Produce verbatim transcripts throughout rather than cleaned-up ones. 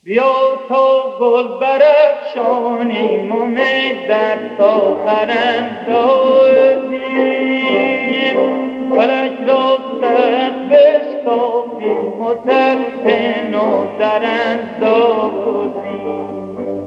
بیا تا گل برافشانیم و می در ساغر اندازیم، فلک را سخت بشکافیم و طرف نو در اندازیم.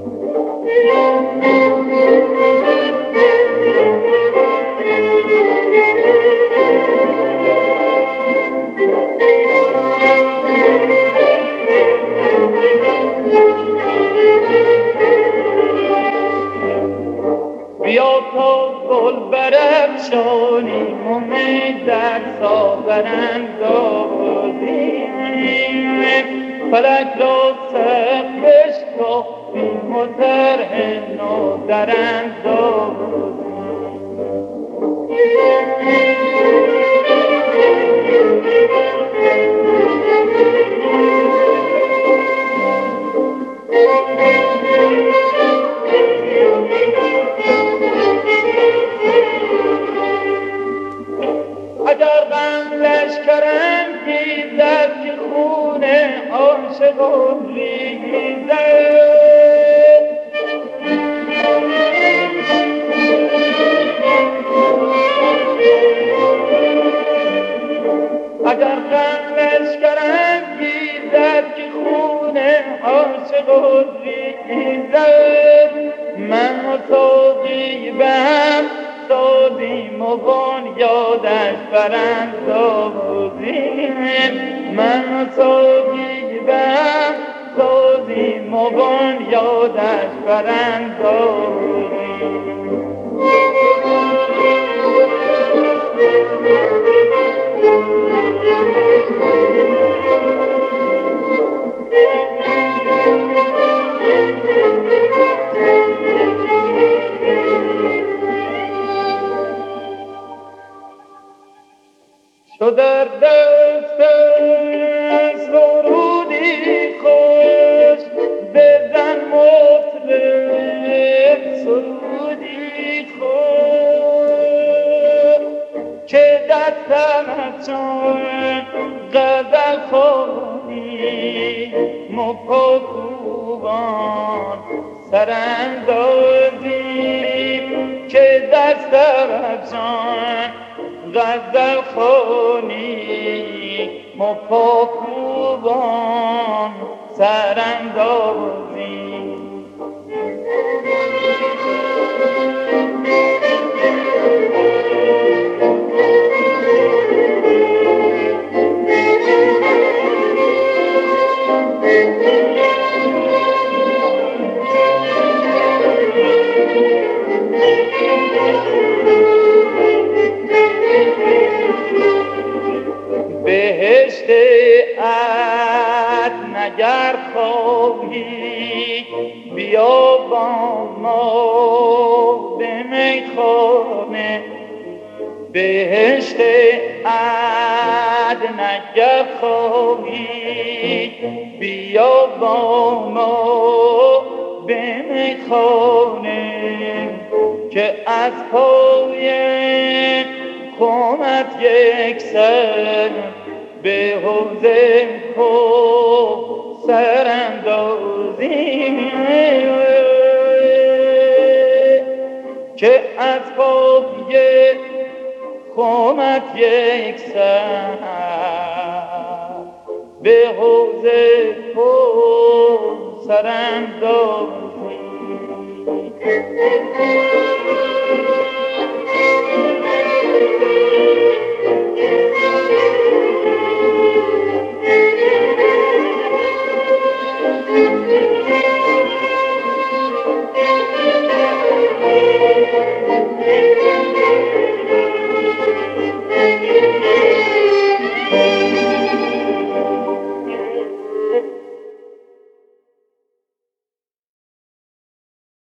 بیا تا گل برافشانیم و می در ساغر اندازیم، فلک را سخت بشکافیم و طرح نو در اندازیم. اگر غم لشکرم گیزد که خون عاشقان ریزد، اگر غم لشکرم گیزد که خون عاشقان ریزد، من و ساقی به هم سازیم و بنیادش براندازیم، من و ساقی به هم سازیم و بنیادش براندازیم. تو در دست سرودی خوش بزن مطرب سرودی خوش، که دستم از چون غزل خوانی مپاکوبان سراندازیم، که دستم از چون غزل خوانی مپاکوبان سراندازیم. بهشت عدن اگر خواهی بیا با ما به میخانه، بهشت عدن اگر خواهی بیا با ما به میخانه، که از پای خمت یک سر به حوض کوثر اندازیم، که از پای خمت یک سر به حوض کوثر اندازیم.